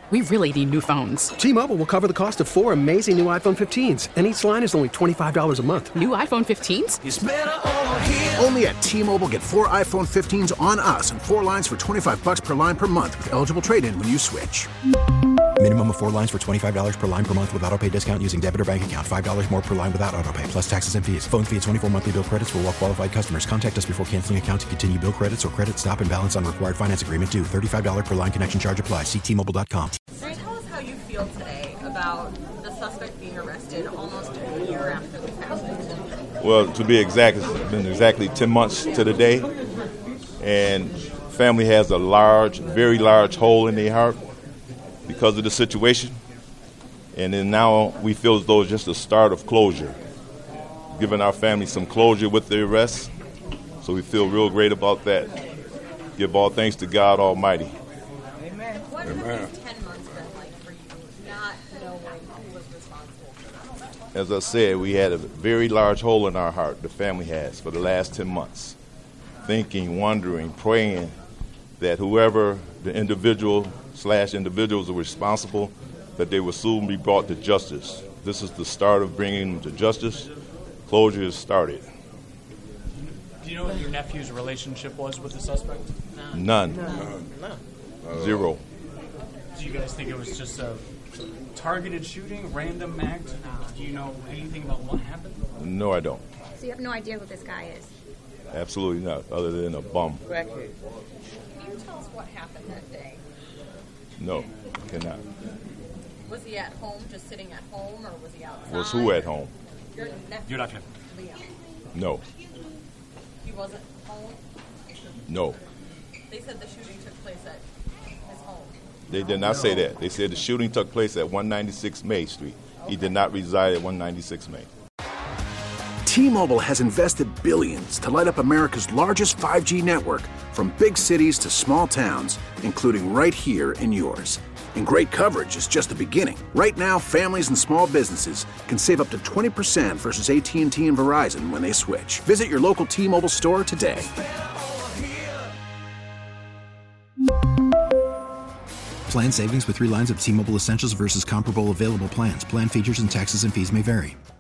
We really need new phones. T-Mobile will cover the cost of 4 amazing new iPhone 15s, and each line is only $25 a month. New iPhone 15s? It's better over here. Only at T-Mobile, get 4 iPhone 15s on us and 4 lines for $25 per line per month with eligible trade-in when you switch. Minimum of 4 lines for $25 per line per month with autopay discount using debit or bank account. $5 more per line without autopay, plus taxes and fees. Phone fee at 24 monthly bill credits for well-qualified customers. Contact us before canceling account to continue bill credits or credit stop and balance on required finance agreement due. $35 per line connection charge applies. See T-Mobile.com. Can you tell us how you feel today about the suspect being arrested almost a year after this happened? Well, to be exact, it's been exactly 10 months to the day, and family has a very large hole in their heart because of the situation. And then now we feel as though it's just a start of closure, giving our family some closure with the arrest. So we feel real great about that. Give all thanks to God Almighty. Amen. What have these 10 months been like for you, not knowing who was responsible for that? As I said, we had a very large hole in our heart, the family has, for the last 10 months. Thinking, wondering, praying that whoever the individuals are responsible, that they will soon be brought to justice. This is the start of bringing them to justice. Closure has started. Do you know what your nephew's relationship was with the suspect? None. Zero. Do you guys think it was just a targeted shooting, random act? Do you know anything about what happened? No, I don't. So you have no idea who this guy is? Absolutely not, other than a bum. Can you tell us what happened that day? No, cannot. Was he at home, just sitting at home, or was he outside? Was who at home? Your nephew. Your nephew. Liam. No. He wasn't home? No. They said the shooting took place at his home. They did not say that. They said the shooting took place at 196 May Street. He did not reside at 196 May. T-Mobile has invested billions to light up America's largest 5G network, from big cities to small towns, including right here in yours. And great coverage is just the beginning. Right now, families and small businesses can save up to 20% versus AT&T and Verizon when they switch. Visit your local T-Mobile store today. Plan savings with 3 lines of T-Mobile Essentials versus comparable available plans. Plan features and taxes and fees may vary.